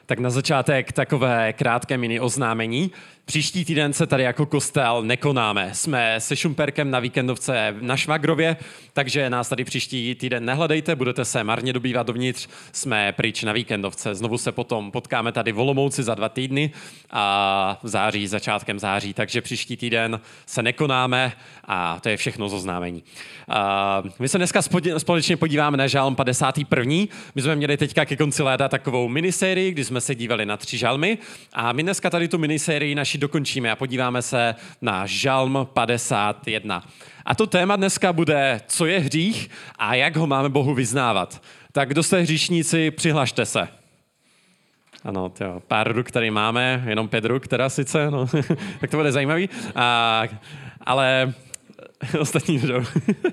Tak na začátek takové krátké mini oznámení. Příští týden se tady jako kostel nekonáme. Jsme se Šumperkem na víkendovce na Švagrově, takže nás tady příští týden nehledejte, budete se marně dobývat dovnitř, jsme pryč na víkendovce. Znovu se potom potkáme tady v Olomouci za 2 týdny a v září, začátkem září, takže příští týden se nekonáme a to je všechno z oznámení. My se dneska společně podíváme na žalm 51. My jsme měli teďka ke konci léta takovou minisérii, kdy jsme se dívali na 3 žalmy a my dneska tady tu minisérii naši dokončíme a podíváme se na žalm 51. A to téma dneska bude, co je hřích a jak ho máme Bohu vyznávat. Tak kdo jste hříšníci, přihlašte se. Ano, tyjo, pár ruk tady máme, jenom 5 ruk teda sice, no, tak to bude zajímavý. Ale ostatní jdou.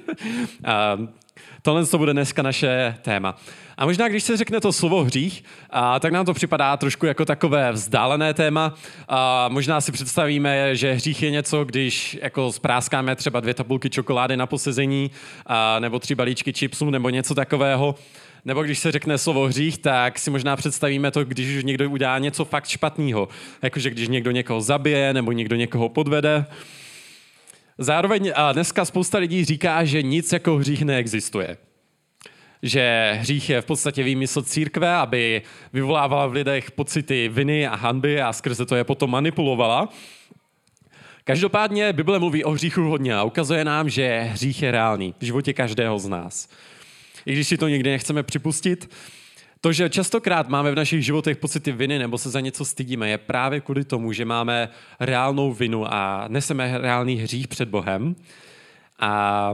Tohle to bude dneska naše téma. A možná, když se řekne to slovo hřích, tak nám to připadá trošku jako takové vzdálené téma. Možná si představíme, že hřích je něco, když jako spráskáme třeba 2 tabulky čokolády na posezení, nebo 3 balíčky chipsů, nebo něco takového. Nebo když se řekne slovo hřích, tak si možná představíme to, když už někdo udělá něco fakt špatného. Jakože když někdo někoho zabije, nebo někdo někoho podvede. Zároveň dneska spousta lidí říká, že nic jako hřích neexistuje. Že hřích je v podstatě výmysl církve, aby vyvolávala v lidech pocity viny a hanby a skrze to je potom manipulovala. Každopádně Bible mluví o hříchu hodně a ukazuje nám, že hřích je reálný v životě každého z nás. I když si to nikdy nechceme připustit, to, že častokrát máme v našich životech pocity viny nebo se za něco stydíme, je právě kvůli tomu, že máme reálnou vinu a neseme reálný hřích před Bohem. A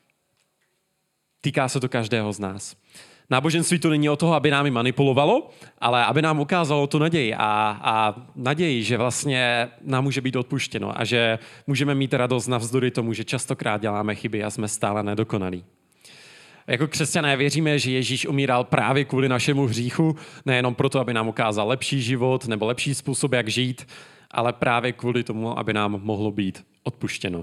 týká se to každého z nás. Náboženství to není o toho, aby námi manipulovalo, ale aby nám ukázalo tu naději a naději, že vlastně nám může být odpuštěno a že můžeme mít radost navzdory tomu, že častokrát děláme chyby a jsme stále nedokonalí. Jako křesťané věříme, že Ježíš umíral právě kvůli našemu hříchu, nejenom proto, aby nám ukázal lepší život nebo lepší způsob, jak žít, ale právě kvůli tomu, aby nám mohlo být odpuštěno.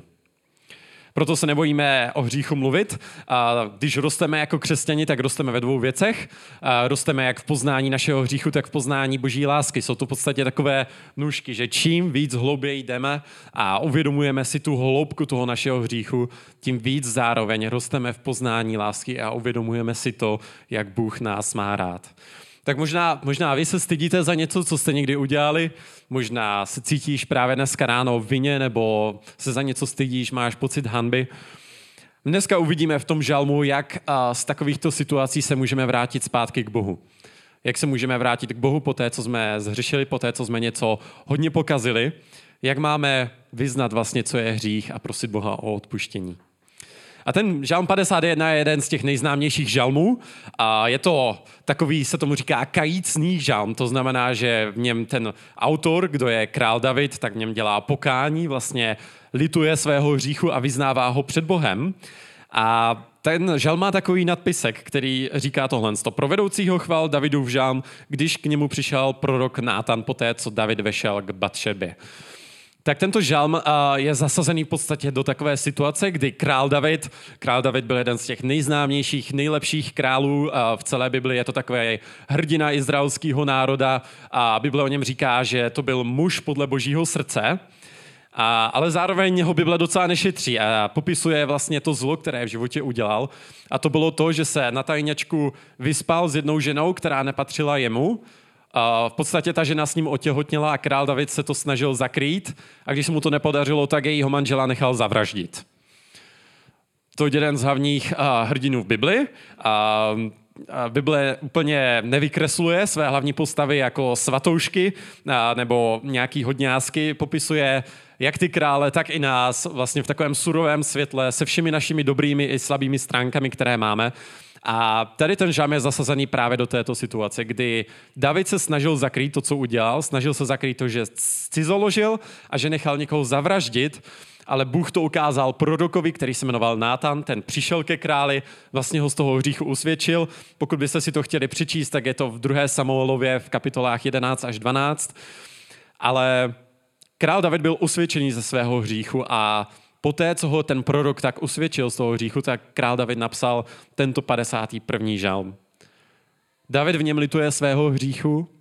Proto se nebojíme o hříchu mluvit. Když rosteme jako křesťani, tak rosteme ve 2 věcech. Rosteme jak v poznání našeho hříchu, tak v poznání Boží lásky. Jsou to v podstatě takové nůžky, že čím víc hlouběji jdeme a uvědomujeme si tu hloubku toho našeho hříchu, tím víc zároveň rosteme v poznání lásky a uvědomujeme si to, jak Bůh nás má rád. Tak možná vy se stydíte za něco, co jste někdy udělali, možná se cítíš právě dneska ráno v vině, nebo se za něco stydíš, máš pocit hanby. Dneska uvidíme v tom žalmu, jak z takovýchto situací se můžeme vrátit zpátky k Bohu. Jak se můžeme vrátit k Bohu po té, co jsme zhřešili, po té, co jsme něco hodně pokazili, jak máme vyznat vlastně, co je hřích a prosit Boha o odpuštění. A ten žalm 51 je jeden z těch nejznámějších žalmů a je to takový, se tomu říká kajícný žalm, to znamená, že v něm ten autor, kdo je král David, tak v něm dělá pokání, vlastně lituje svého hříchu a vyznává ho před Bohem. A ten žalm má takový nadpisek, který říká tohle. Pro vedoucího chval Davidův žalm, když k němu přišel prorok Nátan poté, co David vešel k Batšebě. Tak tento žalm je zasazený v podstatě do takové situace, kdy král David byl jeden z těch nejznámějších, nejlepších králů v celé Bibli. Je to takový hrdina izraelského národa a Bible o něm říká, že to byl muž podle Božího srdce, ale zároveň ho Bible docela nešetří a popisuje vlastně to zlo, které v životě udělal. A to bylo to, že se na tajňačku vyspal s jednou ženou, která nepatřila jemu. V podstatě ta žena s ním otěhotněla a král David se to snažil zakrýt a když se mu to nepodařilo, tak jejího manžela nechal zavraždit. To je jeden z hlavních hrdinů v Bibli. Bible úplně nevykresluje své hlavní postavy jako svatoušky nebo nějaký hodňásky, popisuje jak ty krále, tak i nás vlastně v takovém surovém světle se všemi našimi dobrými i slabými stránkami, které máme. A tady ten žalm je zasazený právě do této situace, kdy David se snažil zakrýt to, co udělal, snažil se zakrýt to, že cizoložil a že nechal někoho zavraždit, ale Bůh to ukázal prorokovi, který se jmenoval Nátan, ten přišel ke králi, vlastně ho z toho hříchu usvědčil. Pokud byste si to chtěli přečíst, tak je to v 2. Samuelově v kapitolách 11 až 12. Ale král David byl usvědčený ze svého hříchu a poté, co ho ten prorok tak usvědčil z toho hříchu, tak král David napsal tento 51. žalm. David v něm lituje svého hříchu,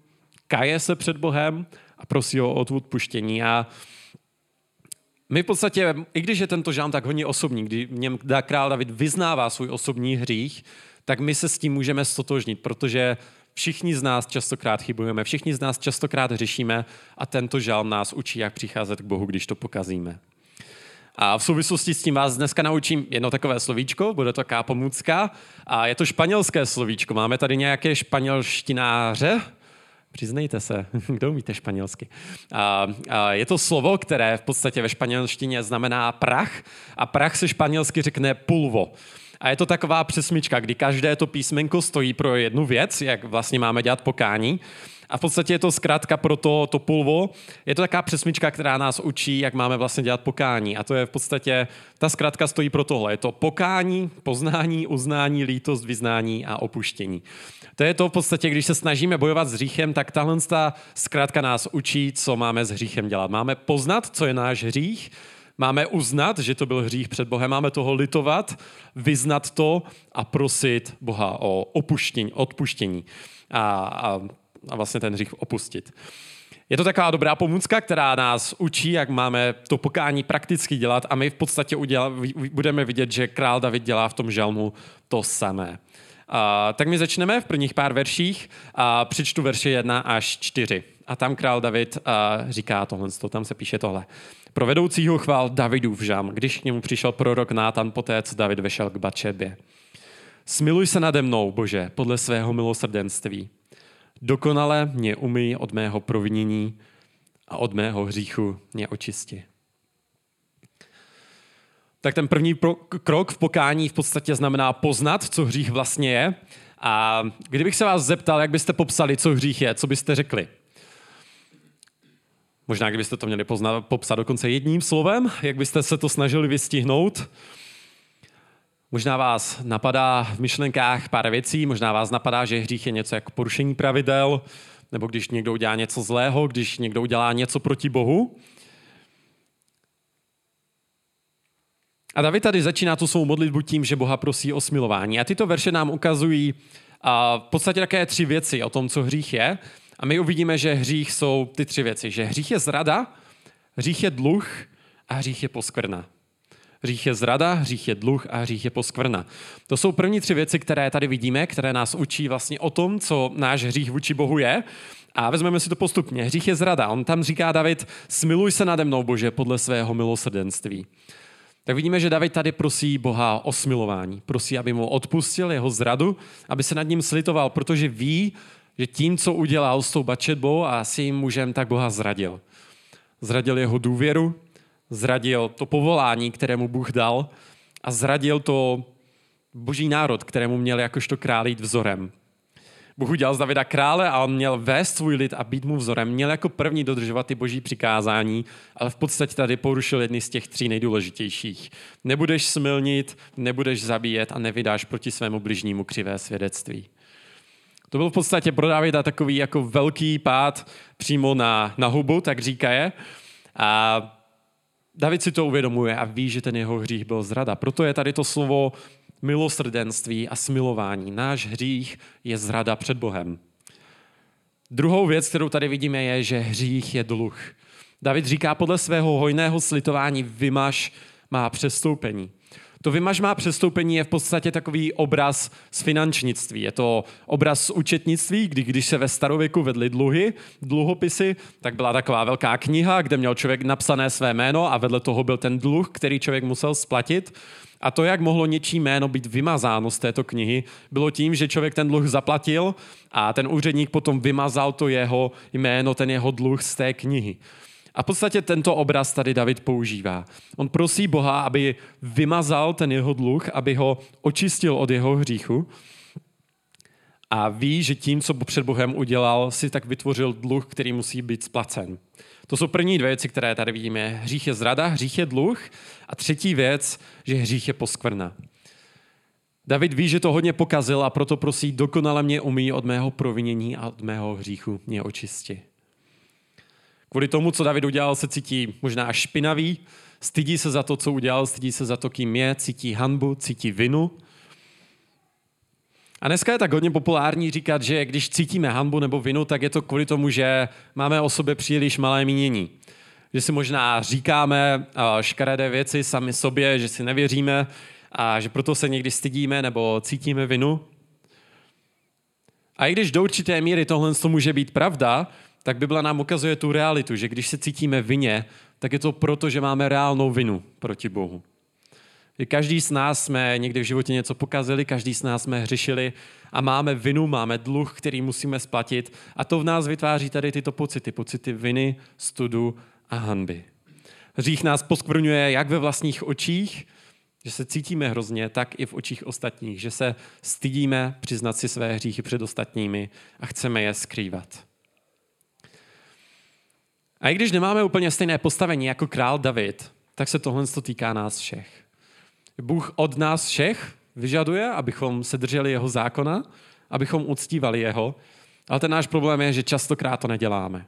kaje se před Bohem a prosí ho o odpuštění. A my v podstatě, i když je tento žálm tak hodně osobní, kdy v něm král David vyznává svůj osobní hřích, tak my se s tím můžeme stotožnit, protože všichni z nás častokrát chybujeme, všichni z nás častokrát hřešíme a tento žálm nás učí, jak přicházet k Bohu, když to pokazíme. A v souvislosti s tím vás dneska naučím jedno takové slovíčko, bude to taková pomůcka, a je to španělské slovíčko. Máme tady nějaké španělštináře? Přiznejte se, kdo umíte španělsky. Je to slovo, které v podstatě ve španělštině znamená prach a prach se španělsky řekne pulvo. A je to taková přesmička, kdy každé to písmenko stojí pro jednu věc, jak vlastně máme dělat pokání. A v podstatě je to zkrátka pro to pulvo. Je to taková přesmička, která nás učí, jak máme vlastně dělat pokání. A to je v podstatě, ta zkrátka stojí pro tohle. Je to pokání, poznání, uznání, lítost, vyznání a opuštění. To je to v podstatě, když se snažíme bojovat s hříchem, tak tahle zkrátka nás učí, co máme s hříchem dělat. Máme poznat, co je náš hřích, máme uznat, že to byl hřích před Bohem, máme toho litovat, vyznat to a prosit Boha o odpuštění a vlastně ten hřích opustit. Je to taková dobrá pomůcka, která nás učí, jak máme to pokání prakticky dělat a my v podstatě budeme vidět, že král David dělá v tom žalmu to samé. Tak my začneme v prvních pár verších a přečtu verše 1 až 4. A tam král David říká tohle, tam se píše tohle. Pro vedoucího chvál Davidův žalm, když k němu přišel prorok Nátan poté, co David vešel k Batšebě. Smiluj se nade mnou, Bože, podle svého milosrdenství. Dokonale mě umyj od mého provinění a od mého hříchu mě očisti. Tak ten první krok v pokání v podstatě znamená poznat, co hřích vlastně je. A kdybych se vás zeptal, jak byste popsali, co hřích je, co byste řekli? Možná, kdybyste to měli popsat dokonce jedním slovem, jak byste se to snažili vystihnout. Možná vás napadá v myšlenkách pár věcí, možná vás napadá, že hřích je něco jako porušení pravidel, nebo když někdo udělá něco zlého, když někdo udělá něco proti Bohu. A David tady začíná tu svou modlitbu tím, že Boha prosí o smilování. A tyto verše nám ukazují v podstatě také 3 věci o tom, co hřích je. A my uvidíme, že hřích jsou ty 3 věci. Že hřích je zrada, hřích je dluh a hřích je poskvrna. Hřích je zrada, hřích je dluh a hřích je poskvrna. To jsou první 3 věci, které tady vidíme, které nás učí vlastně o tom, co náš hřích vůči Bohu je. A vezmeme si to postupně. Hřích je zrada. On tam říká David, smiluj se nade mnou, Bože, podle svého milosrdenství. Tak vidíme, že David tady prosí Boha o smilování. Prosí, aby mu odpustil jeho zradu, aby se nad ním slitoval, protože ví, že tím, co udělal s tou Batšebou a s jejím mužem, tak Boha zradil. Zradil jeho důvěru, zradil to povolání, kterému Bůh dal a zradil to boží národ, kterému měl jakožto král jít vzorem. Bůh udělal z Davida krále a on měl vést svůj lid a být mu vzorem. Měl jako první dodržovat ty boží přikázání, ale v podstatě tady porušil jedny z těch 3 nejdůležitějších. Nebudeš smilnit, nebudeš zabíjet a nevydáš proti svému bližnímu křivé svědectví. To byl v podstatě pro Davida takový jako velký pád přímo na hubu, tak říkaje. A David si to uvědomuje a ví, že ten jeho hřích byl zrada. Proto je tady to slovo milosrdenství a smilování. Náš hřích je zrada před Bohem. Druhou věc, kterou tady vidíme, je, že hřích je dluh. David říká, podle svého hojného slitování vymaž má přestoupení. To vymaž má přestoupení je v podstatě takový obraz z finančnictví. Je to obraz z účetnictví, když se ve starověku vedly dluhopisy, tak byla taková velká kniha, kde měl člověk napsané své jméno a vedle toho byl ten dluh, který člověk musel splatit. A to, jak mohlo něčí jméno být vymazáno z této knihy, bylo tím, že člověk ten dluh zaplatil a ten úředník potom vymazal to jeho jméno, ten jeho dluh z té knihy. A v podstatě tento obraz tady David používá. On prosí Boha, aby vymazal ten jeho dluh, aby ho očistil od jeho hříchu a ví, že tím, co před Bohem udělal, si tak vytvořil dluh, který musí být splacen. To jsou první 2 věci, které tady vidíme. Hřích je zrada, hřích je dluh a 3. věc, že hřích je poskvrna. David ví, že to hodně pokazil a proto prosí, dokonale mě umyj od mého provinění a od mého hříchu mě očisti. Kvůli tomu, co David udělal, se cítí možná až špinavý, stydí se za to, co udělal, stydí se za to, kým je, cítí hanbu, cítí vinu. A dneska je tak hodně populární říkat, že když cítíme hanbu nebo vinu, tak je to kvůli tomu, že máme o sobě příliš malé mínění. Že si možná říkáme škaredé věci sami sobě, že si nevěříme a že proto se někdy stydíme nebo cítíme vinu. A i když do určité míry tohle může být pravda, tak Bible nám ukazuje tu realitu, že když se cítíme vině, tak je to proto, že máme reálnou vinu proti Bohu. Každý z nás jsme někdy v životě něco pokazili, každý z nás jsme hřešili a máme vinu, máme dluh, který musíme splatit a to v nás vytváří tady tyto pocity viny, studu a hanby. Hřích nás poskvrňuje jak ve vlastních očích, že se cítíme hrozně, tak i v očích ostatních, že se stydíme přiznat si své hříchy před ostatními a chceme je skrývat. A i když nemáme úplně stejné postavení jako král David, tak se tohle týká nás všech. Bůh od nás všech vyžaduje, abychom se drželi jeho zákona, abychom uctívali jeho, ale ten náš problém je, že častokrát to neděláme.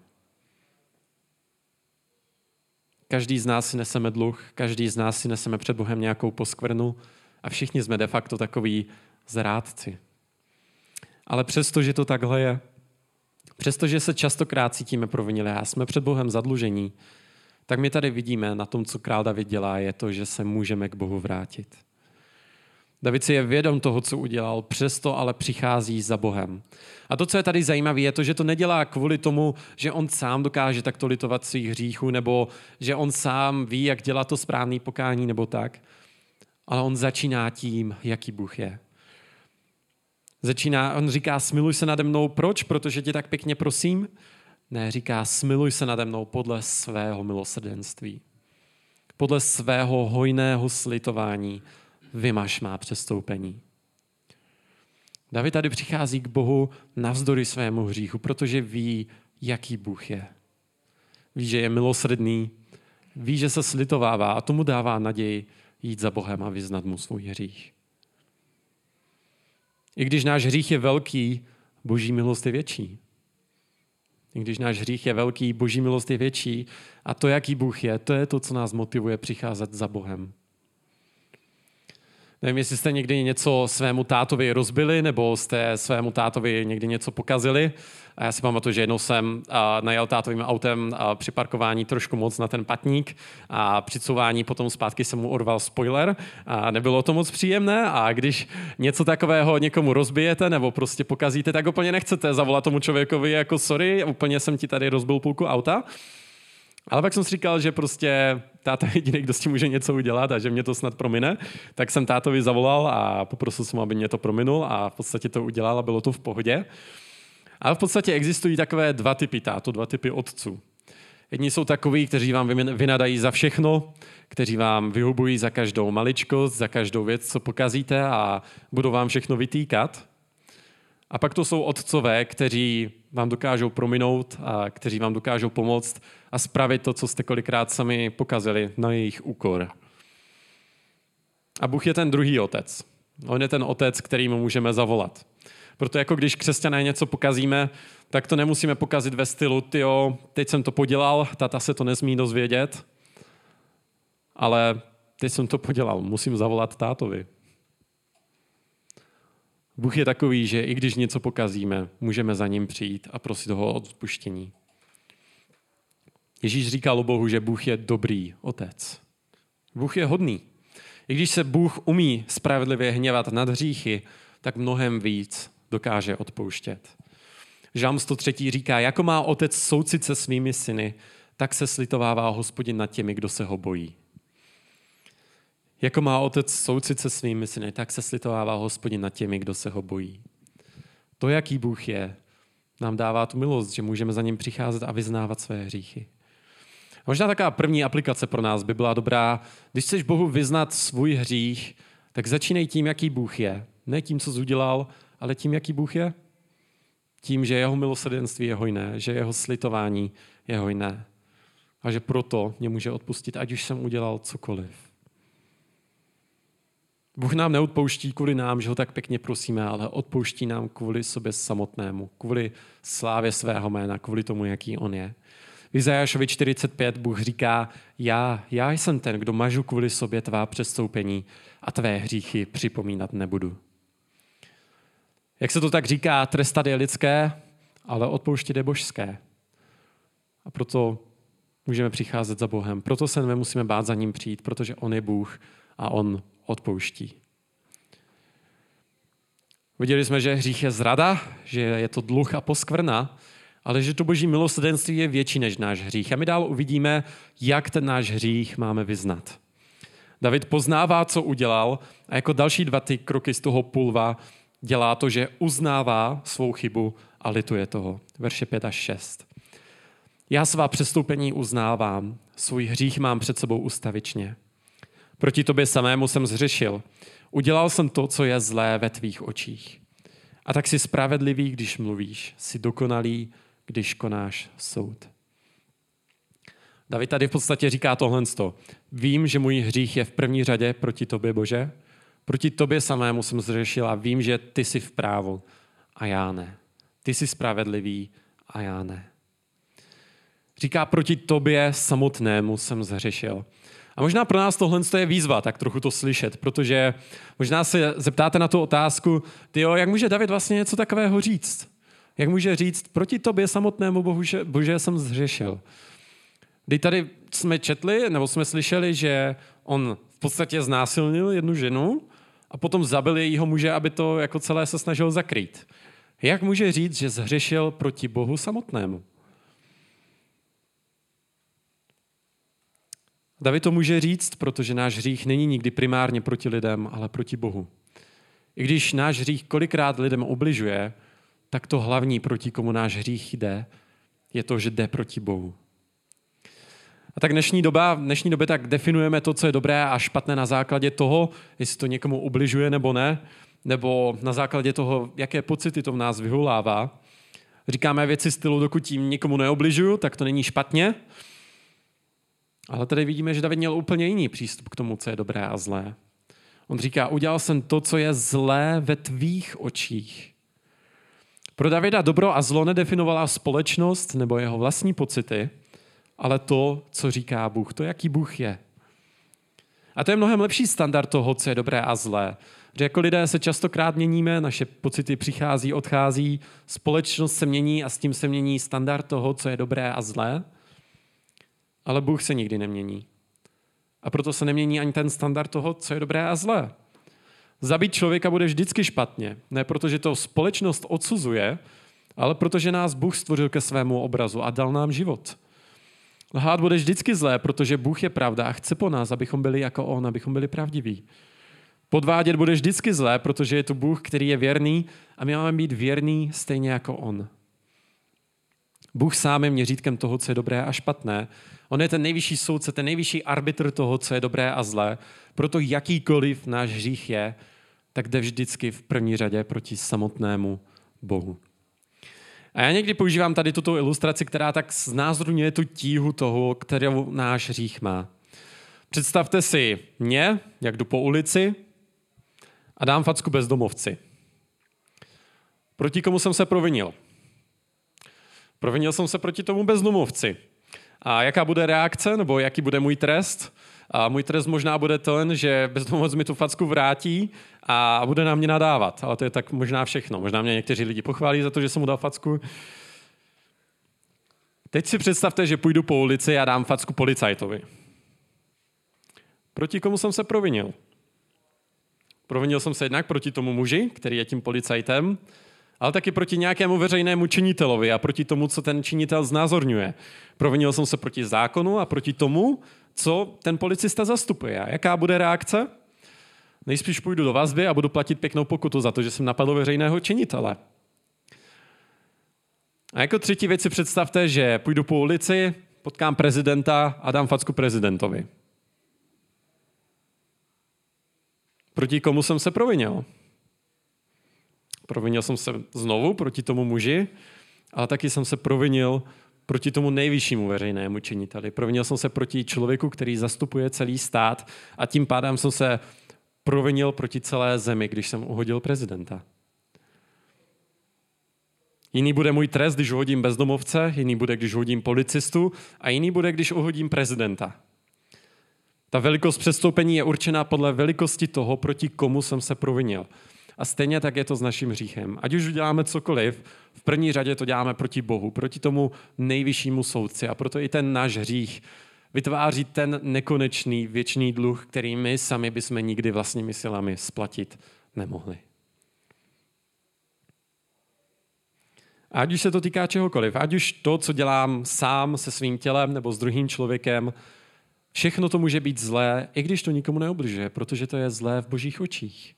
Každý z nás si neseme dluh, každý z nás si neseme před Bohem nějakou poskvrnu a všichni jsme de facto takoví zrádci. Ale přesto, že to takhle je, přestože se častokrát cítíme provinile a jsme před Bohem zadlužení, tak my tady vidíme na tom, co král David dělá, je to, že se můžeme k Bohu vrátit. David si je vědom toho, co udělal, přesto ale přichází za Bohem. A to, co je tady zajímavé, je to, že to nedělá kvůli tomu, že on sám dokáže takto litovat svých hříchů, nebo že on sám ví, jak dělat to správné pokání, nebo tak. Ale on začíná tím, jaký Bůh je. On říká, smiluj se nade mnou. Proč? Protože tě tak pěkně prosím? Ne, říká, smiluj se nade mnou podle svého milosrdenství. Podle svého hojného slitování vymaž má přestoupení. David tady přichází k Bohu navzdory svému hříchu, protože ví, jaký Bůh je. Ví, že je milosrdný, ví, že se slitovává a tomu dává naději jít za Bohem a vyznat mu svůj hřích. I když náš hřích je velký, Boží milost je větší. I když náš hřích je velký, Boží milost je větší a to, jaký Bůh je, to je to, co nás motivuje přicházet za Bohem. Nevím, jestli jste někdy něco svému tátovi rozbili, nebo jste svému tátovi někdy něco pokazili. A já si pamatuju, že jednou jsem najel tátovým autem při parkování trošku moc na ten patník a při couvání potom zpátky jsem mu urval spoiler a nebylo to moc příjemné a když něco takového někomu rozbijete nebo prostě pokazíte, tak úplně nechcete zavolat tomu člověkovi jako sorry, úplně jsem ti tady rozbil půlku auta. Ale pak jsem si říkal, že prostě táta je jediný, kdo s tím může něco udělat a že mě to snad promine. Tak jsem tátovi zavolal a poprosil jsem, aby mě to prominul a v podstatě to udělal a bylo to v pohodě. Ale v podstatě existují takové dva typy otců. Jedni jsou takoví, kteří vám vynadají za všechno, kteří vám vyhubují za každou maličkost, za každou věc, co pokazíte a budou vám všechno vytýkat. A pak to jsou otcové, kteří vám dokážou prominout a kteří vám dokážou pomoct a spravit to, co jste kolikrát sami pokazili na jejich úkor. A Bůh je ten druhý otec. On je ten otec, kterýmu můžeme zavolat. Proto jako když křesťané něco pokazíme, tak to nemusíme pokazit ve stylu, tyjo, teď jsem to podělal, tata se to nesmí dozvědět, ale teď jsem to podělal, musím zavolat tátovi. Bůh je takový, že i když něco pokazíme, můžeme za ním přijít a prosit ho o odpuštění. Ježíš říkal o Bohu, že Bůh je dobrý otec. Bůh je hodný. I když se Bůh umí spravedlivě hněvat nad hříchy, tak mnohem víc dokáže odpouštět. Žalm 103 říká, jako má otec soucit se svými syny, tak se slitovává Hospodin nad těmi, kdo se ho bojí. Jako má otec soucit se svými syny, tak se slitovává Hospodin nad těmi, kdo se ho bojí. To, jaký Bůh je, nám dává tu milost, že můžeme za ním přicházet a vyznávat své hříchy. Možná taková první aplikace pro nás by byla dobrá. Když chceš Bohu vyznat svůj hřích, tak začínej tím, jaký Bůh je. Ne tím, co jsi udělal, ale tím, jaký Bůh je. Tím, že jeho milosrdenství je hojné, že jeho slitování je hojné. A že proto mě může odpustit, ať už jsem udělal cokoliv. Bůh nám neodpouští kvůli nám, že ho tak pěkně prosíme, ale odpouští nám kvůli sobě samotnému, kvůli slávě svého jména, kvůli tomu, jaký on je. V Izajášovi 45 Bůh říká, já jsem ten, kdo mažu kvůli sobě tvá přestoupení a tvé hříchy připomínat nebudu. Jak se to tak říká, trestat je lidské, ale odpouštět je božské. A proto můžeme přicházet za Bohem. Proto se nemusíme bát za ním přijít, protože on je Bůh a on odpouští. Viděli jsme, že hřích je zrada, že je to dluh a poskvrna, ale že to boží milosrdenství je větší než náš hřích. A my dál uvidíme, jak ten náš hřích máme vyznat. David poznává, co udělal, a jako další 2 ty kroky z toho pulva dělá to, že uznává svou chybu a lituje toho. Verše 5 až 6. Já svá přestoupení uznávám, svůj hřích mám před sebou ustavičně. Proti tobě samému jsem zhřešil. Udělal jsem to, co je zlé ve tvých očích. A tak jsi spravedlivý, když mluvíš, jsi dokonalý, když konáš soud. David tady v podstatě říká tohle. Vím, že můj hřích je v první řadě proti tobě, Bože. Proti tobě samému jsem zřešil a vím, že ty jsi v právu a já ne. Ty jsi spravedlivý a já ne. Říká, proti tobě samotnému jsem zhřešil. A možná pro nás tohle je výzva, tak trochu to slyšet, protože možná se zeptáte na tu otázku, jak může David vlastně něco takového říct? Jak může říct, proti tobě samotnému Bože jsem zhřešil? Kdy tady jsme četli, nebo jsme slyšeli, že on v podstatě znásilnil jednu ženu a potom zabil jejího muže, aby to jako celé se snažil zakrýt. Jak může říct, že zhřešil proti Bohu samotnému? David to může říct, protože náš hřích není nikdy primárně proti lidem, ale proti Bohu. I když náš hřích kolikrát lidem ubližuje, tak to hlavní, proti komu náš hřích jde, je to, že jde proti Bohu. A tak v dnešní době tak definujeme to, co je dobré a špatné na základě toho, jestli to někomu ubližuje nebo ne, nebo na základě toho, jaké pocity to v nás vyvolává. Říkáme věci stylu, dokud tím někomu neubližuju, tak to není špatně. Ale tady vidíme, že David měl úplně jiný přístup k tomu, co je dobré a zlé. On říká, udělal jsem to, co je zlé ve tvých očích. Pro Davida dobro a zlo nedefinovala společnost nebo jeho vlastní pocity, ale to, co říká Bůh, to, jaký Bůh je. A to je mnohem lepší standard toho, co je dobré a zlé. Že jako lidé se častokrát měníme, naše pocity přichází, odchází, společnost se mění a s tím se mění standard toho, co je dobré a zlé, ale Bůh se nikdy nemění. A proto se nemění ani ten standard toho, co je dobré a zlé. Zabít člověka bude vždycky špatně. Ne protože to společnost odsuzuje, ale protože nás Bůh stvořil ke svému obrazu a dal nám život. Lhát bude vždycky zlé, protože Bůh je pravda a chce po nás, abychom byli jako on, abychom byli pravdiví. Podvádět bude vždycky zlé, protože je to Bůh, který je věrný a my máme být věrný stejně jako on. Bůh sám je měřítkem toho, co je dobré a špatné. On je ten nejvyšší soudce, ten nejvyšší arbitr toho, co je dobré a zlé. Proto jakýkoliv náš hřích je, tak jde vždycky v první řadě proti samotnému Bohu. A já někdy používám tady tuto ilustraci, která tak znázorňuje tu tíhu toho, kterou náš hřích má. Představte si mě, jak jdu po ulici a dám facku bezdomovci. Proti komu jsem se provinil? Provinil jsem se proti tomu bezdomovci. A jaká bude reakce, nebo jaký bude můj trest? A můj trest možná bude ten, že bezdomovec mi tu facku vrátí a bude na mě nadávat. Ale to je tak možná všechno. Možná mě někteří lidi pochválí za to, že jsem mu dal facku. Teď si představte, že půjdu po ulici a dám facku policajtovi. Proti komu jsem se provinil? Provinil jsem se jednak proti tomu muži, který je tím policajtem, ale taky proti nějakému veřejnému činitelovi a proti tomu, co ten činitel znázorňuje. Provinil jsem se proti zákonu a proti tomu, co ten policista zastupuje. A jaká bude reakce? Nejspíš půjdu do vazby a budu platit pěknou pokutu za to, že jsem napadl veřejného činitele. A jako třetí věc si představte, že půjdu po ulici, potkám prezidenta a dám facku prezidentovi. Proti komu jsem se provinil? Provinil jsem se znovu proti tomu muži, ale taky jsem se provinil proti tomu nejvyššímu veřejnému činiteli. Provinil jsem se proti člověku, který zastupuje celý stát a tím pádem jsem se provinil proti celé zemi, když jsem uhodil prezidenta. Jiný bude můj trest, když uhodím bezdomovce, jiný bude, když uhodím policistu a jiný bude, když uhodím prezidenta. Ta velikost přestoupení je určená podle velikosti toho, proti komu jsem se provinil. A stejně tak je to s naším hříchem. Ať už uděláme cokoliv, v první řadě to děláme proti Bohu, proti tomu nejvyššímu soudci. A proto i ten náš hřích vytváří ten nekonečný věčný dluh, který my sami bychom nikdy vlastními silami splatit nemohli. A ať už se to týká čehokoliv, ať už to, co dělám sám se svým tělem nebo s druhým člověkem, všechno to může být zlé, i když to nikomu neubližuje, protože to je zlé v Božích očích.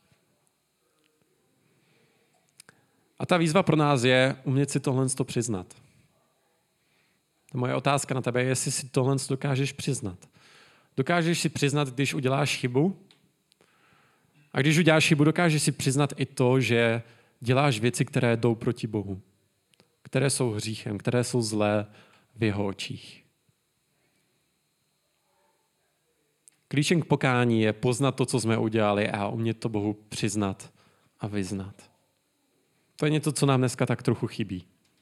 A ta výzva pro nás je umět si tohle přiznat. Moje otázka na tebe je, jestli si tohle dokážeš přiznat. Dokážeš si přiznat, když uděláš chybu? A když uděláš chybu, dokážeš si přiznat i to, že děláš věci, které jdou proti Bohu, které jsou hříchem, které jsou zlé v jeho očích. Klíčem k pokání je poznat to, co jsme udělali a umět to Bohu přiznat a vyznat. To je něco, co nám dneska tak trochu chybí.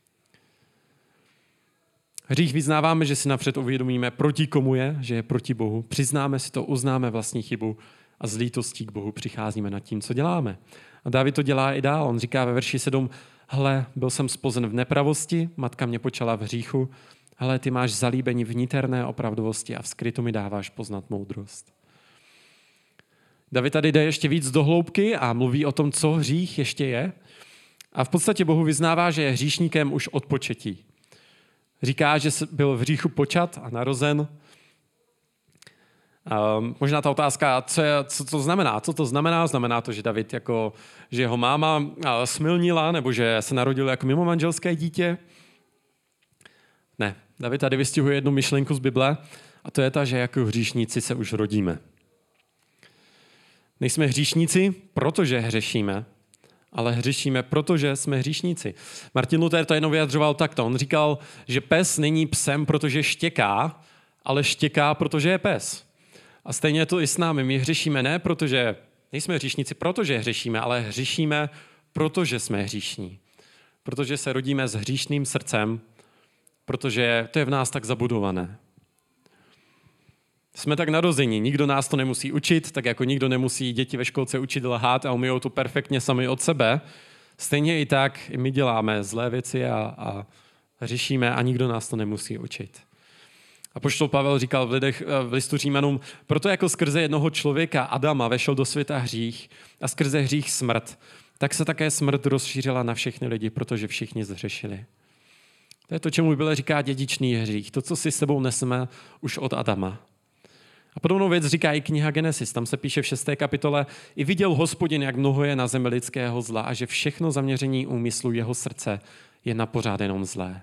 Hřích vyznáváme, že si napřed uvědomíme, proti komu je, že je proti Bohu. Přiznáme si to, uznáme vlastní chybu a z lítostí k Bohu přicházíme nad tím, co děláme. A Dávid to dělá i dál. On říká ve verši 7, hle, byl jsem spozen v nepravosti, matka mě počala v hříchu, hle, ty máš zalíbení v niterné opravdovosti a v skrytu mi dáváš poznat moudrost. David tady jde ještě víc do hloubky a mluví o tom, co hřích ještě je. A v podstatě Bohu vyznává, že je hříšníkem už od početí. Říká, že byl v hříchu počat a narozen. Možná ta otázka, co to znamená? Co to znamená? Znamená to, že David že jeho máma smilnila, nebo že se narodil jako mimomanželské dítě? Ne. David tady vystihuje jednu myšlenku z Bible a to je ta, že jako hříšníci se už rodíme. Nejsme hříšníci, protože hřešíme, ale hřešíme, protože jsme hříšníci. Martin Luther to jednou vyjadřoval takto. On říkal, že pes není psem, protože štěká, ale štěká, protože je pes. A stejně je to i s námi. My hřešíme ne, protože nejsme hříšníci, protože hřešíme, ale hřešíme, protože jsme hříšní. Protože se rodíme s hříšným srdcem, protože to je v nás tak zabudované. Jsme tak narození, nikdo nás to nemusí učit, tak jako nikdo nemusí děti ve školce učit lhát a umyjou to perfektně sami od sebe. Stejně i tak i my děláme zlé věci a hřešíme a nikdo nás to nemusí učit. Apoštol Pavel říkal v listu Římanům, proto jako skrze jednoho člověka Adama vešel do světa hřích a skrze hřích smrt, tak se také smrt rozšířila na všechny lidi, protože všichni zhřešili. To je to, čemu Bible říká dědičný hřích, to, co si s sebou neseme už od Adama. A podobnou věc říká i kniha Genesis. Tam se píše v 6. kapitole, i viděl Hospodin, jak mnoho je na zemi lidského zla a že všechno zaměření úmyslu jeho srdce je na pořád jenom zlé.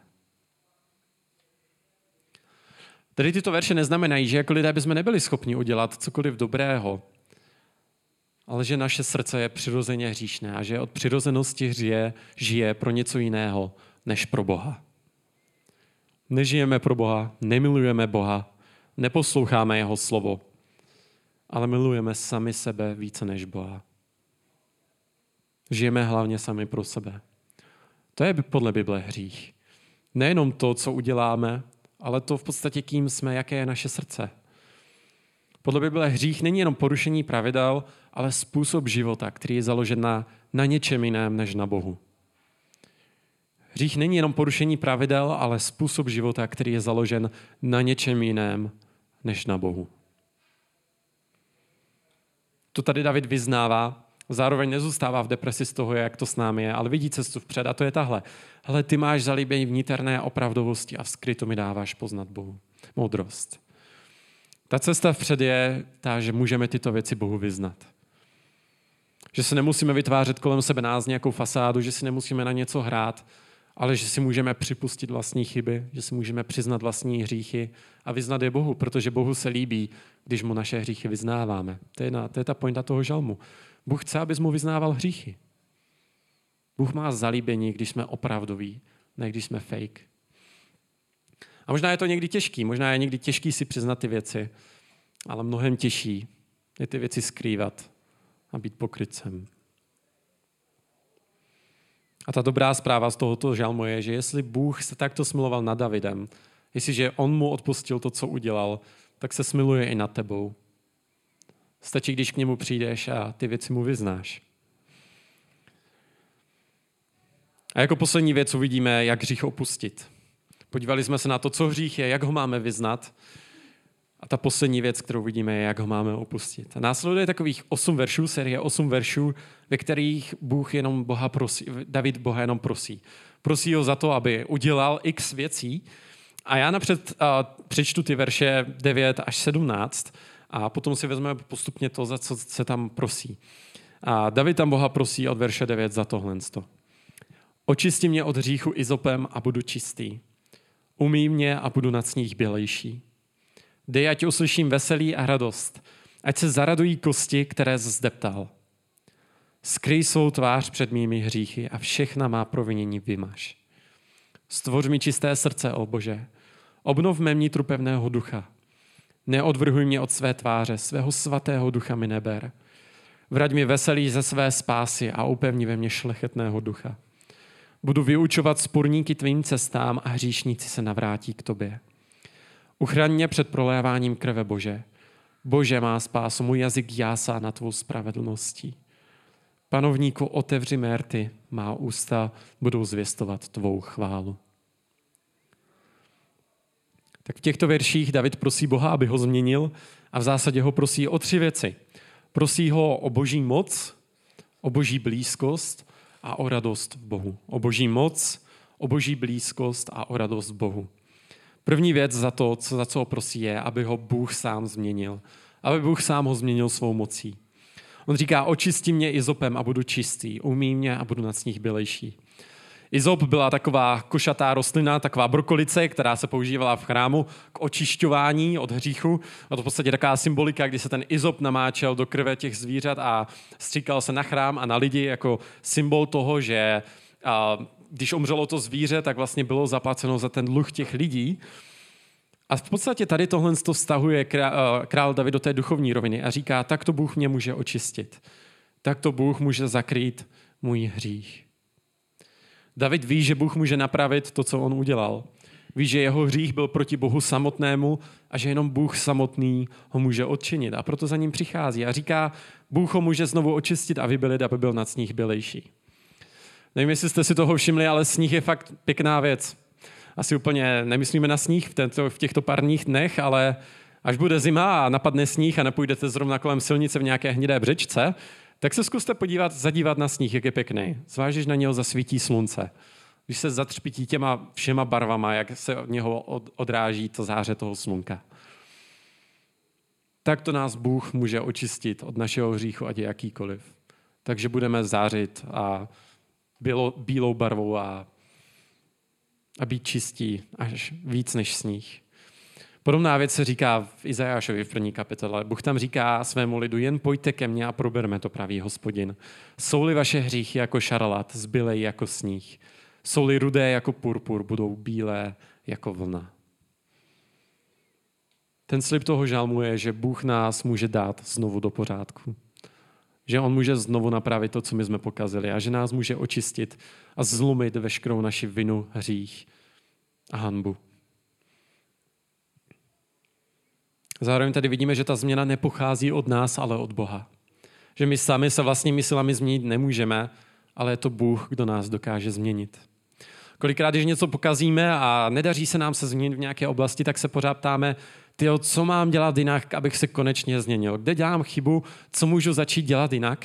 Tedy tyto verše neznamenají, že jako lidé bychom nebyli schopni udělat cokoliv dobrého, ale že naše srdce je přirozeně hříšné a že od přirozenosti žije pro něco jiného než pro Boha. Nežijeme pro Boha, nemilujeme Boha, neposloucháme jeho slovo, ale milujeme sami sebe více než Boha. Žijeme hlavně sami pro sebe. To je podle Bible hřích. Nejenom to, co uděláme, ale to v podstatě, kým jsme, jaké je naše srdce. Podle Bible hřích není jenom porušení pravidel, ale způsob života, který je založen na něčem jiném než na Bohu. Hřích není jenom porušení pravidel, ale způsob života, který je založen na něčem jiném než na Bohu. To tady David vyznává, zároveň nezůstává v depresi z toho, jak to s námi je, ale vidí cestu vpřed a to je tahle. Hele, ty máš zalíbení v niterné opravdovosti a v skrytu mi dáváš poznat Bohu. Moudrost. Ta cesta vpřed je ta, že můžeme tyto věci Bohu vyznat. Že se nemusíme vytvářet kolem sebe nás nějakou fasádu, že si nemusíme na něco hrát, ale že si můžeme připustit vlastní chyby, že si můžeme přiznat vlastní hříchy a vyznat je Bohu, protože Bohu se líbí, když mu naše hříchy vyznáváme. To je ta pointa toho žalmu. Bůh chce, abys mu vyznával hříchy. Bůh má zalíbení, když jsme opravdoví, ne když jsme fake. A možná je to někdy těžký, možná je někdy těžký si přiznat ty věci, ale mnohem těžší je ty věci skrývat a být pokrytcem. A ta dobrá zpráva z tohoto žalmu je, že jestli Bůh se takto smiloval nad Davidem, jestliže on mu odpustil to, co udělal, tak se smiluje i nad tebou. Stačí, když k němu přijdeš a ty věci mu vyznáš. A jako poslední věc uvidíme, jak hřích opustit. Podívali jsme se na to, co hřích je, jak ho máme vyznat. A ta poslední věc, kterou vidíme, je, jak ho máme opustit. A následuje takových 8 veršů, série 8 veršů, ve kterých David Boha jenom prosí. Prosí ho za to, aby udělal x věcí. A já napřed přečtu ty verše 9 až 17 a potom si vezmeme postupně to, za co se tam prosí. A David tam Boha prosí od verše 9 za tohle. Očisti mě od hříchu izopem a budu čistý. Umyj mě a budu nad sníh bělejší. Dej, ať uslyším veselí a radost. Ať se zaradují kosti, které jsi zdeptal. Skryj svou tvář před mými hříchy a všechna má provinění vymaž. Stvoř mi čisté srdce, ó Bože. Obnov mé vnitru pevného ducha. Neodvrhuj mě od své tváře, svého svatého ducha mi neber. Vrať mi veselí ze své spásy a upevni ve mně šlechetného ducha. Budu vyučovat sporníky tvým cestám a hříšníci se navrátí k tobě. Uchraň mě před proléváním krve, Bože. Bože, má spásu, můj jazyk jásá na tvou spravedlností. Panovníku, otevři mé rty, má ústa budou zvěstovat tvou chválu. Tak v těchto verších David prosí Boha, aby ho změnil a v zásadě ho prosí o 3 věci. Prosí ho o boží moc, o boží blízkost a o radost v Bohu. O boží moc, o boží blízkost a o radost v Bohu. První věc za co ho prosí je, aby ho Bůh sám změnil. Aby Bůh sám ho změnil svou mocí. On říká, očisti mě izopem a budu čistý, umyj mě a budu nad sníh bělejší. Izop byla taková košatá rostlina, taková brokolice, která se používala v chrámu k očišťování od hříchu. A to v podstatě taková symbolika, kdy se ten izop namáčel do krve těch zvířat a stříkal se na chrám a na lidi jako symbol toho, že když umřelo to zvíře, tak vlastně bylo zaplaceno za ten dluh těch lidí. A v podstatě tady tohle vztahuje král David do té duchovní roviny a říká, takto Bůh mě může očistit. Takto Bůh může zakrýt můj hřích. David ví, že Bůh může napravit to, co on udělal. Ví, že jeho hřích byl proti Bohu samotnému a že jenom Bůh samotný ho může odčinit. A proto za ním přichází a říká, Bůh ho může znovu očistit a vybylit, aby byl nad sníh bělejší. Nevím, jestli jste si toho všimli, ale sníh je fakt pěkná věc. Asi úplně nemyslíme na sníh v těchto parních dnech, ale až bude zima a napadne sníh a nepůjdete zrovna kolem silnice v nějaké hnědé břečce, tak se zkuste zadívat na sníh, jak je pěkný. Zvlášť, když na něho zasvítí slunce. Když se zatřpití těma všema barvama, jak se od něho odráží to záře toho slunka. Tak to nás Bůh může očistit od našeho hříchu, ať je jakýkoliv. Takže budeme zářit a bílou barvou a být čistí až víc než sníh. Podobná věc se říká v Izajášovi v 1. kapitole. Bůh tam říká svému lidu, jen pojďte ke mně a proberme to, pravý Hospodin. Jsou-li vaše hříchy jako šarlat, zbylej jako sníh. Jsou-li rudé jako purpur, budou bílé jako vlna. Ten slib toho žalmu je, že Bůh nás může dát znovu do pořádku. Že on může znovu napravit to, co my jsme pokazili a že nás může očistit a zlomit veškerou naši vinu, hřích a hanbu. Zároveň tady vidíme, že ta změna nepochází od nás, ale od Boha. Že my sami se vlastními silami změnit nemůžeme, ale je to Bůh, kdo nás dokáže změnit. Kolikrát, když něco pokazíme a nedaří se nám se změnit v nějaké oblasti, tak se pořád ptáme, co mám dělat jinak, abych se konečně změnil? Kde dělám chybu? Co můžu začít dělat jinak?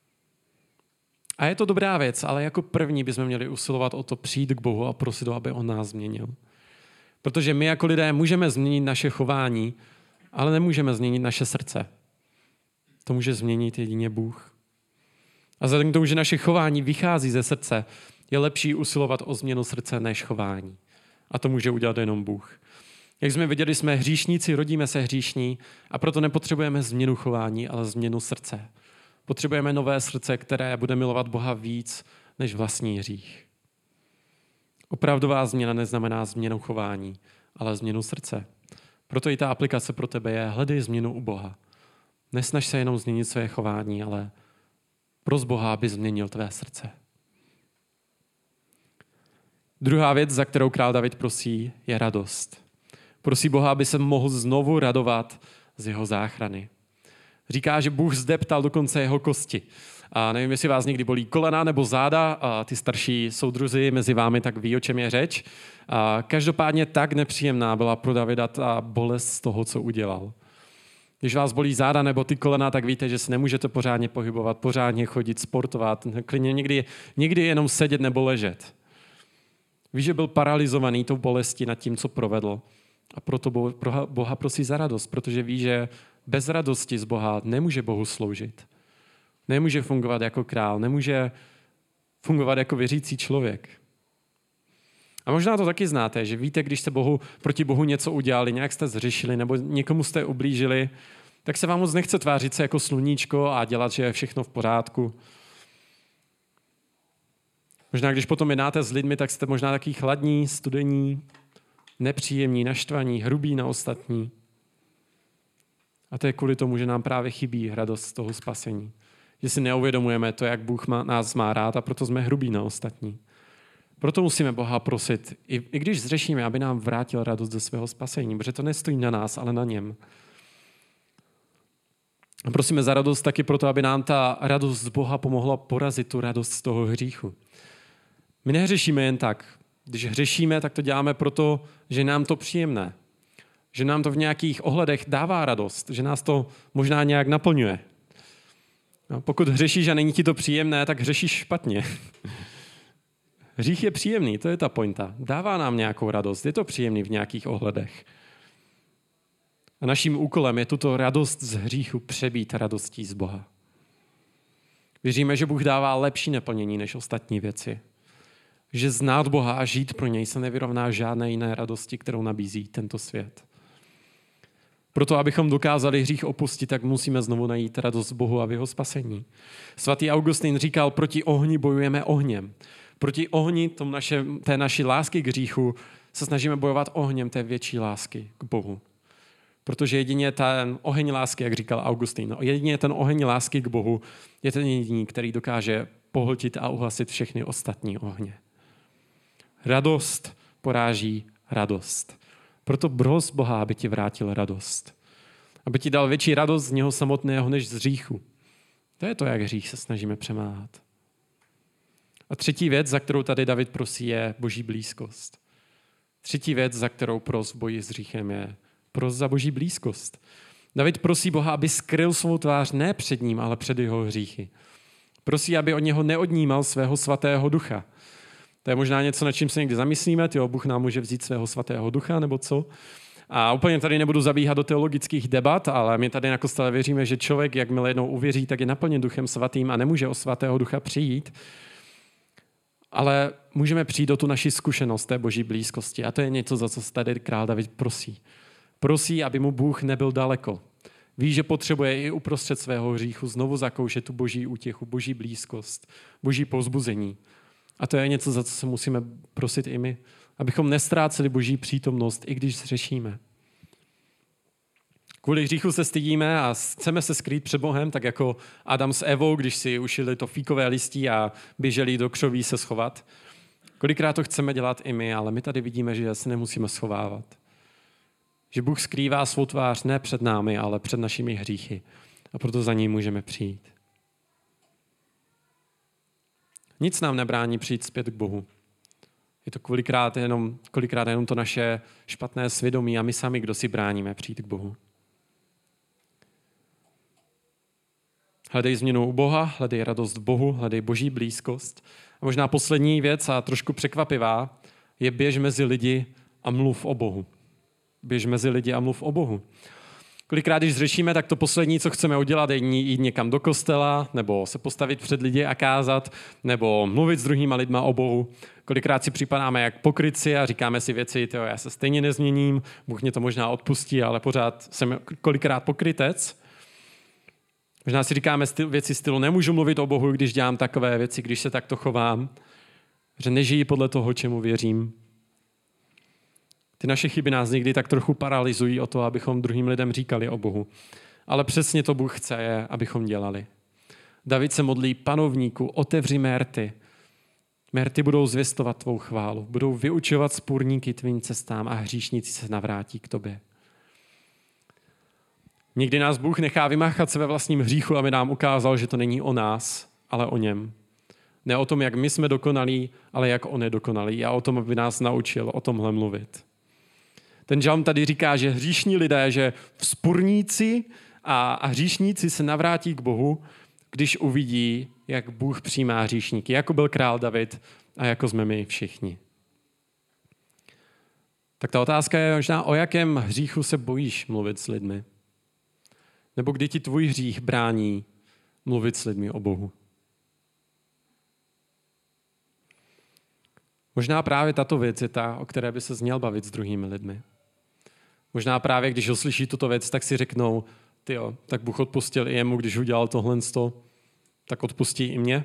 A je to dobrá věc, ale jako první bychom měli usilovat o to přijít k Bohu a prosit ho, aby on nás změnil. Protože my jako lidé můžeme změnit naše chování, ale nemůžeme změnit naše srdce. To může změnit jedině Bůh. A vzhledem k tomu, že naše chování vychází ze srdce, je lepší usilovat o změnu srdce než chování. A to může udělat jenom Bůh. Jak jsme viděli, jsme hříšníci, rodíme se hříšní a proto nepotřebujeme změnu chování, ale změnu srdce. Potřebujeme nové srdce, které bude milovat Boha víc než vlastní hřích. Opravdová změna neznamená změnu chování, ale změnu srdce. Proto i ta aplikace pro tebe je hledej změnu u Boha. Nesnaž se jenom změnit své chování, ale pros Boha, aby změnil tvé srdce. Druhá věc, za kterou král David prosí, je radost. Prosí Boha, aby se mohl znovu radovat z jeho záchrany. Říká, že Bůh zdeptal dokonce jeho kosti. A nevím, jestli vás někdy bolí kolena nebo záda, a ty starší soudruzi mezi vámi tak ví, o čem je řeč. A každopádně tak nepříjemná byla pro Davida ta bolest z toho, co udělal. Když vás bolí záda nebo ty kolena, tak víte, že se nemůžete pořádně pohybovat, pořádně chodit, sportovat, klidně někdy jenom sedět nebo ležet. Víš, že byl paralyzovaný tou bolestí nad tím, co provedl. A proto Boha prosí za radost, protože ví, že bez radosti z Boha nemůže Bohu sloužit. Nemůže fungovat jako král, nemůže fungovat jako věřící člověk. A možná to taky znáte, že víte, když jste proti Bohu něco udělali, nějak jste zřešili nebo někomu jste ublížili, tak se vám moc nechce tvářit se jako sluníčko a dělat, že je všechno v pořádku. Možná, když potom jednáte s lidmi, tak jste možná taky chladní, studení, nepříjemní, naštvaní, hrubí na ostatní. A to je kvůli tomu, že nám právě chybí radost z toho spasení. Že si neuvědomujeme to, jak Bůh nás má rád a proto jsme hrubí na ostatní. Proto musíme Boha prosit, i když zřešíme, aby nám vrátil radost ze svého spasení, protože to nestojí na nás, ale na něm. A prosíme za radost taky proto, aby nám ta radost z Boha pomohla porazit tu radost z toho hříchu. My nehřešíme jen tak. Když hřešíme, tak to děláme proto, že nám to příjemné. Že nám to v nějakých ohledech dává radost, že nás to možná nějak naplňuje. No, pokud hřešíš a není ti to příjemné, tak hřešíš špatně. Hřích je příjemný, to je ta pointa. Dává nám nějakou radost, je to příjemný v nějakých ohledech. A naším úkolem je tuto radost z hříchu přebít radostí z Boha. Věříme, že Bůh dává lepší naplnění než ostatní věci. Že znát Boha a žít pro něj se nevyrovná žádné jiné radosti, kterou nabízí tento svět. Proto, abychom dokázali hřích opustit, tak musíme znovu najít radost Bohu a v jeho spasení. Svatý Augustin říkal, proti ohni bojujeme ohněm. Proti ohni té naší lásky k hříchu se snažíme bojovat ohněm té větší lásky k Bohu. Protože jedině ten oheň lásky, jak říkal Augustin, jedině ten oheň lásky k Bohu je ten jediný, který dokáže pohltit a uhasit všechny ostatní ohně. Radost poráží radost. Proto pros Boha, aby ti vrátil radost. Aby ti dal větší radost z něho samotného než z hříchu. To je to, jak hřích se snažíme přemáhat. A třetí věc, za kterou tady David prosí, je boží blízkost. Třetí věc, za kterou pros v boji s hříchem, je pros za boží blízkost. David prosí Boha, aby skryl svou tvář ne před ním, ale před jeho hříchy. Prosí, aby od něho neodnímal svého svatého ducha. To je možná něco, nad čím se někdy zamyslíme. Bůh nám může vzít svého svatého ducha, nebo co? A úplně tady nebudu zabíhat do teologických debat, ale my tady na kostele věříme, že člověk, jakmile jednou uvěří, tak je naplněn Duchem svatým a nemůže o svatého ducha přijít. Ale můžeme přijít do tu naši zkušenost té boží blízkosti. A to je něco, za co se tady král David prosí. Prosí, aby mu Bůh nebyl daleko. Ví, že potřebuje i uprostřed svého hříchu znovu zakoušet tu boží útěchu, boží blízkost, boží povzbuzení. A to je něco, za co se musíme prosit i my, abychom nestráceli boží přítomnost, i když zřešíme. Kvůli hříchu se stydíme a chceme se skrýt před Bohem, tak jako Adam s Evou, když si ušili to fíkové listí a běželi do křoví se schovat. Kolikrát to chceme dělat i my, ale my tady vidíme, že se nemusíme schovávat. Že Bůh skrývá svou tvář ne před námi, ale před našimi hříchy. A proto za ní můžeme přijít. Nic nám nebrání přijít zpět k Bohu. Je to kolikrát jenom to naše špatné svědomí a my sami, kdo si bráníme přijít k Bohu. Hledej změnu u Boha, hledej radost v Bohu, hledej boží blízkost. A možná poslední věc a trošku překvapivá je běž mezi lidi a mluv o Bohu. Běž mezi lidi a mluv o Bohu. Kolikrát, když řešíme, tak to poslední, co chceme udělat, je jít někam do kostela, nebo se postavit před lidi a kázat, nebo mluvit s druhýma lidma o Bohu. Kolikrát si připadáme jak pokrytci a říkáme si věci, já se stejně nezměním, Bůh mě to možná odpustí, ale pořád jsem kolikrát pokrytec. Možná si říkáme věci stylu, nemůžu mluvit o Bohu, když dělám takové věci, když se takto chovám, že nežijí podle toho, čemu věřím. Ty naše chyby nás někdy tak trochu paralyzují o to, abychom druhým lidem říkali o Bohu. Ale přesně to Bůh chce, abychom dělali. David se modlí, panovníku, otevři mé rty. Mé rty budou zvěstovat tvou chválu, budou vyučovat spůrníky tvým cestám a hříšníci se navrátí k tobě. Někdy nás Bůh nechá vymáchat se ve vlastním hříchu, aby nám ukázal, že to není o nás, ale o něm. Ne o tom, jak my jsme dokonalí, ale jak on je dokonalý. A o tom, aby nás naučil o tomhle mluvit. Ten žalm tady říká, že hříšní lidé, že vzpurníci a hříšníci se navrátí k Bohu, když uvidí, jak Bůh přijímá hříšníky, jako byl král David a jako jsme my všichni. Tak ta otázka je možná, o jakém hříchu se bojíš mluvit s lidmi? Nebo kdy ti tvůj hřích brání mluvit s lidmi o Bohu? Možná právě tato věc je ta, o které by se měl bavit s druhými lidmi. Možná právě, když uslyší tuto věc, tak si řeknou, tyjo, tak Bůh odpustil i jemu, když udělal tohle, tak odpustí i mě.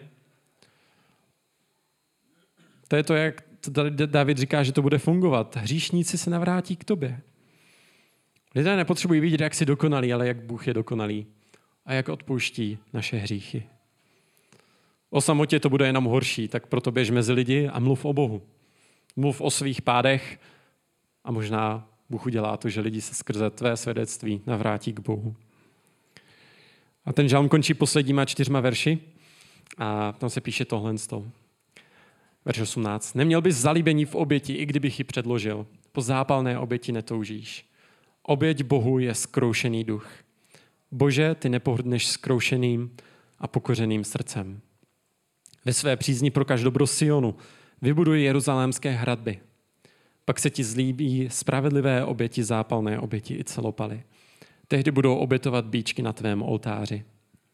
To je to, jak David říká, že to bude fungovat. Hříšníci se navrátí k tobě. Lidé nepotřebují vidět, jak jsi dokonalý, ale jak Bůh je dokonalý a jak odpouští naše hříchy. O samotě to bude jenom horší, tak proto běž mezi lidi a mluv o Bohu. Mluv o svých pádech a možná Bůh udělá to, že lidi se skrze tvé svědectví navrátí k Bohu. A ten žalm končí posledníma 4 verši a tam se píše tohle. Verš 18. Neměl bys zalíbení v oběti, i kdybych ji předložil. Po zápalné oběti netoužíš. Oběť Bohu je zkroušený duch. Bože, ty nepohrdneš zkroušeným a pokořeným srdcem. Ve své přízni prokaž dobro Sionu. Vybuduj jeruzalémské hradby. Pak se ti zlíbí spravedlivé oběti, zápalné oběti i celopaly. Tehdy budou obětovat bíčky na tvém oltáři.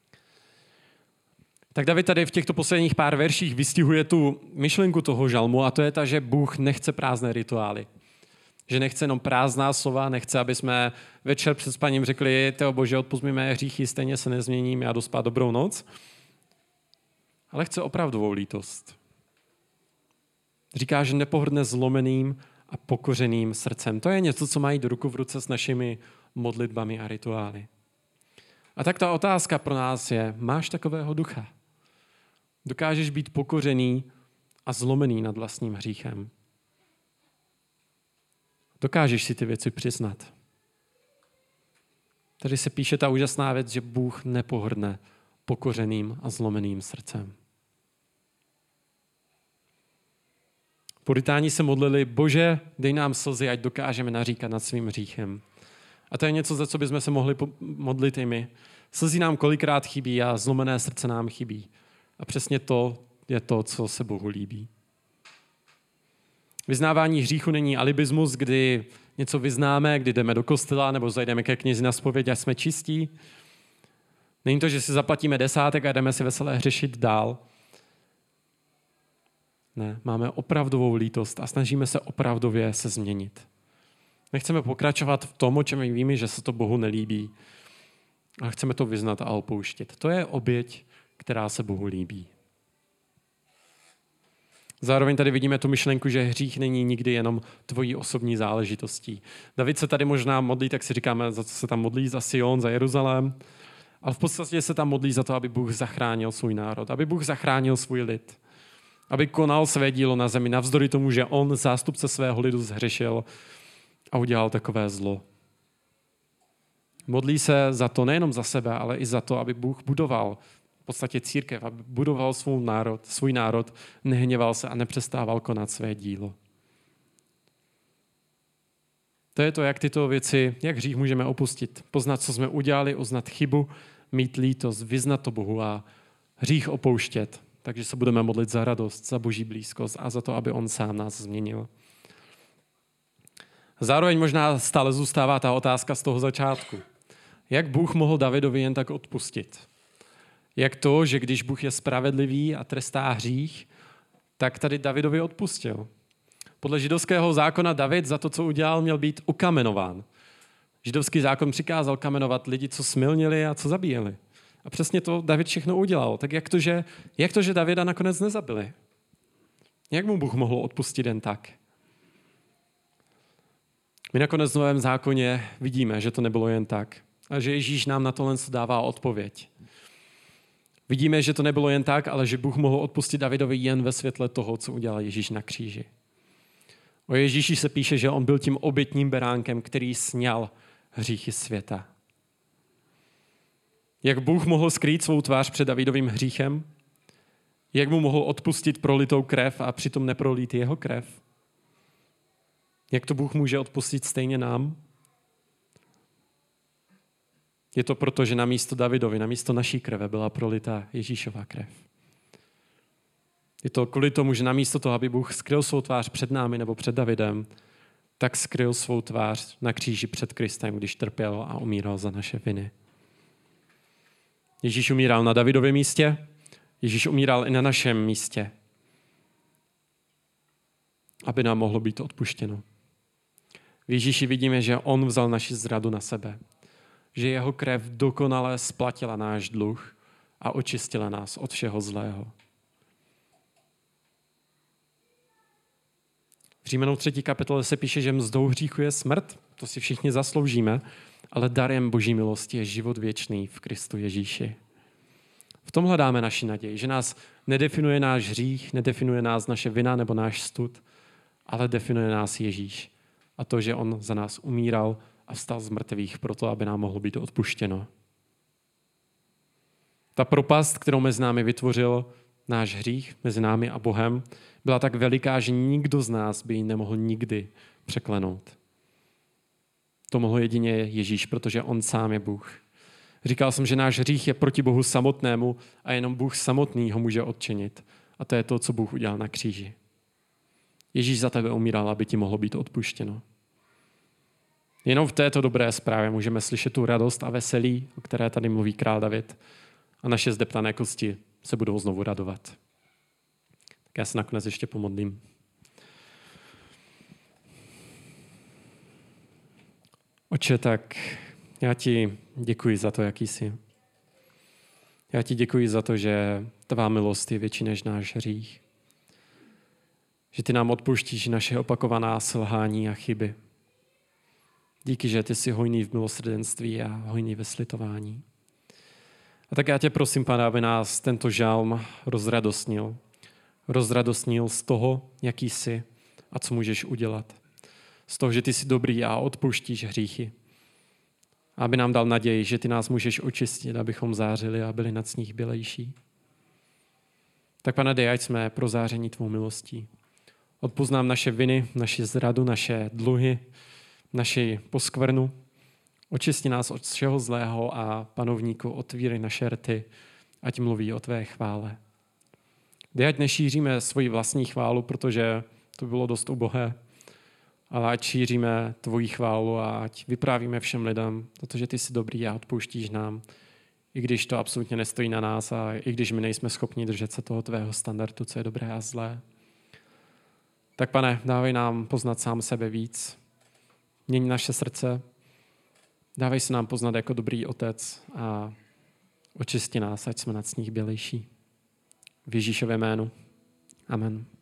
Tak David tady v těchto posledních pár verších vystihuje tu myšlenku toho žalmu a to je ta, že Bůh nechce prázdné rituály. Že nechce jenom prázdná slova, nechce, aby jsme večer před spaním řekli, Teo Bože, odpusť mi mé hříchy, stejně se nezměním, já jdu spát, dobrou noc. Ale chce opravdovou lítost. Říká, že nepohrdne zlomeným a pokořeným srdcem. To je něco, co mají do ruku v ruce s našimi modlitbami a rituály. A tak ta otázka pro nás je, máš takového ducha? Dokážeš být pokořený a zlomený nad vlastním hříchem? Dokážeš si ty věci přiznat? Tady se píše ta úžasná věc, že Bůh nepohrdne pokořeným a zlomeným srdcem. Puritáni se modlili, Bože, dej nám slzy, ať dokážeme naříkat nad svým hříchem. A to je něco, za co bychom se mohli modlit i my. Slzy nám kolikrát chybí a zlomené srdce nám chybí. A přesně to je to, co se Bohu líbí. Vyznávání hříchu není alibismus, kdy něco vyznáme, kdy jdeme do kostela nebo zajdeme ke knězi na zpověď a jsme čistí. Není to, že si zaplatíme 10 a jdeme si veselé hřešit dál. Ne, máme opravdovou lítost a snažíme se opravdově se změnit. Nechceme pokračovat v tom, o čem víme, že se to Bohu nelíbí. A chceme to vyznat a opouštět. To je oběť, která se Bohu líbí. Zároveň tady vidíme tu myšlenku, že hřích není nikdy jenom tvojí osobní záležitostí. David se tady možná modlí, tak si říkáme, za co se tam modlí, za Sion, za Jeruzalém. Ale v podstatě se tam modlí za to, aby Bůh zachránil svůj národ, aby Bůh zachránil svůj lid, aby konal své dílo na zemi, navzdory tomu, že on, zástupce svého lidu, zhřešil a udělal takové zlo. Modlí se za to nejenom za sebe, ale i za to, aby Bůh budoval v podstatě církev, aby budoval svůj národ, nehněval se a nepřestával konat své dílo. To je to, jak tyto věci, jak hřích můžeme opustit. Poznat, co jsme udělali, uznat chybu, mít lítost, vyznat to Bohu a hřích opouštět. Takže se budeme modlit za radost, za Boží blízkost a za to, aby on sám nás změnil. Zároveň možná stále zůstává ta otázka z toho začátku. Jak Bůh mohl Davidovi jen tak odpustit? Jak to, že když Bůh je spravedlivý a trestá hřích, tak tady Davidovi odpustil. Podle židovského zákona David za to, co udělal, měl být ukamenován. Židovský zákon přikázal kamenovat lidi, co smilnili a co zabíjeli. A přesně to David všechno udělal. Tak jak to, že Davida nakonec nezabili? Jak mu Bůh mohl odpustit jen tak? My nakonec v Novém zákoně vidíme, že to nebylo jen tak. A že Ježíš nám na tohle dává odpověď. Vidíme, že to nebylo jen tak, ale že Bůh mohl odpustit Davidovi jen ve světle toho, co udělal Ježíš na kříži. O Ježíši se píše, že on byl tím obětním beránkem, který sňal hříchy světa. Jak Bůh mohl skrýt svou tvář před Davidovým hříchem? Jak mu mohl odpustit prolitou krev a přitom neprolít jeho krev? Jak to Bůh může odpustit stejně nám? Je to proto, že na místo Davidovi, na místo naší krve byla prolita Ježíšova krev. Je to kvůli tomu, že na místo toho, aby Bůh skryl svou tvář před námi nebo před Davidem, tak skryl svou tvář na kříži před Kristem, když trpěl a umíral za naše viny. Ježíš umíral na Davidově místě, Ježíš umíral i na našem místě, aby nám mohlo být odpuštěno. V Ježíši vidíme, že on vzal naši zradu na sebe, že jeho krev dokonale splatila náš dluh a očistila nás od všeho zlého. V Římanům 3. kapitole se píše, že mzdou hříchu je smrt, to si všichni zasloužíme, ale darem Boží milosti je život věčný v Kristu Ježíši. V tom hledáme naši naději, že nás nedefinuje náš hřích, nedefinuje nás naše vina nebo náš stud, ale definuje nás Ježíš. A to, že on za nás umíral a vstal z mrtvých proto, aby nám mohlo být odpuštěno. Ta propast, kterou mezi námi vytvořil náš hřích, mezi námi a Bohem, byla tak veliká, že nikdo z nás by ji nemohl nikdy překlenout. To mohl jedině Ježíš, protože on sám je Bůh. Říkal jsem, že náš hřích je proti Bohu samotnému a jenom Bůh samotný ho může odčinit. A to je to, co Bůh udělal na kříži. Ježíš za tebe umíral, aby ti mohlo být odpuštěno. Jenom v této dobré zprávě můžeme slyšet tu radost a veselí, o které tady mluví král David. A naše zdeptané kosti se budou znovu radovat. Tak já se nakonec ještě pomodlím. Otče, tak já ti děkuji za to, jaký jsi. Já ti děkuji za to, že tvá milost je větší než náš hřích. Že ty nám odpouštíš naše opakovaná selhání a chyby. Díky, že ty jsi hojný v milosrdenství a hojný ve slitování. A tak já tě prosím, Pane, aby nás tento žalm rozradostnil. Rozradostnil z toho, jaký jsi a co můžeš udělat. Z toho, že ty jsi dobrý a odpouštíš hříchy. A aby nám dal naději, že ty nás můžeš očistit, abychom zářili a byli nad sníh bělejší. Tak, Pane, dej, ať jsme prozáření tvou milostí. Odpusť nám naše viny, naši zradu, naše dluhy, naši poskvrnu. Očisti nás od všeho zlého a, Panovníku, otvírej naše rty, ať mluví o tvé chvále. Dej, ať nešíříme svoji vlastní chválu, protože to bylo dost ubohé, ale ať šíříme tvoji chválu a ať vyprávíme všem lidem, protože ty jsi dobrý a odpouštíš nám, i když to absolutně nestojí na nás a i když my nejsme schopni držet se toho tvého standardu, co je dobré a zlé. Tak, Pane, dávej nám poznat sám sebe víc. Měň naše srdce. Dávej se nám poznat jako dobrý otec a očisti nás, ať jsme nad sníh bělejší. V Ježíšově jménu. Amen.